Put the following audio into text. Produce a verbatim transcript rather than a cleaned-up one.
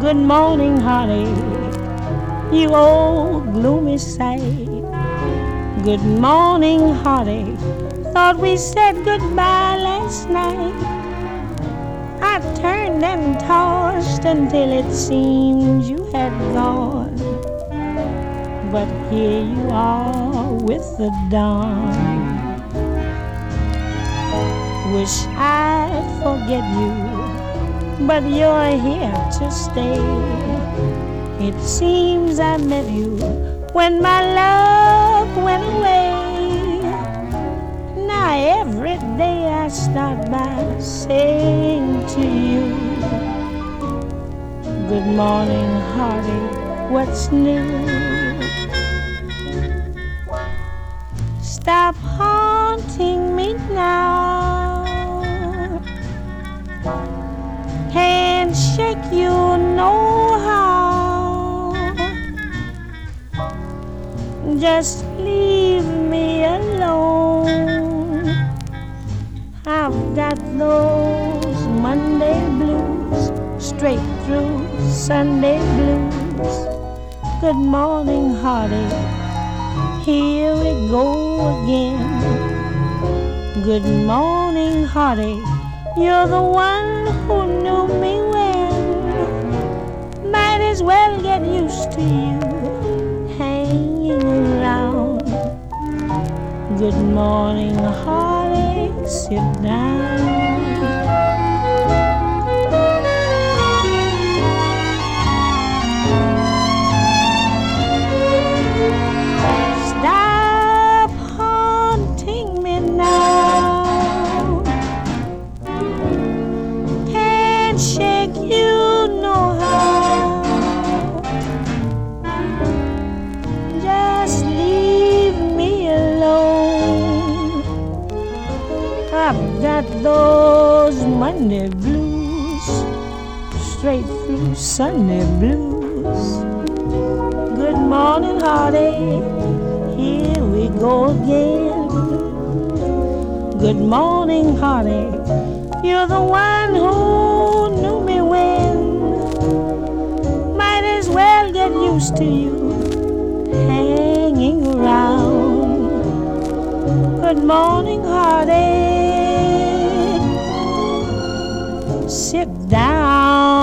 Good morning, heartache, you old gloomy sight. Good morning, heartache, thought we said goodbye last night. I turned and tossed until it seemed you had gone. But here you are with the dawn. Wish I'd forget you, but you're here to stay. It seems I met you when my love went away. Now every day I start by saying to you, good morning, heartache, what's new? Stop haunting me now. Can't shake you no how. Just leave me alone. I've got those Monday blues, straight through Sunday blues. Good morning, heartache, here we go again. Good morning, heartache, you're the one who knew me when. Might as well get used to you hanging around. Good morning, heartache, sit down. Stop haunting me now. Can't shake you no how. Just leave me alone. I've got those Monday blues, straight through Sunday blues. Good morning, heartache, here we go again. Good morning, heartache, you're the one who knew me when. Might as well get used to you hanging around. Good morning, heartache, sit down.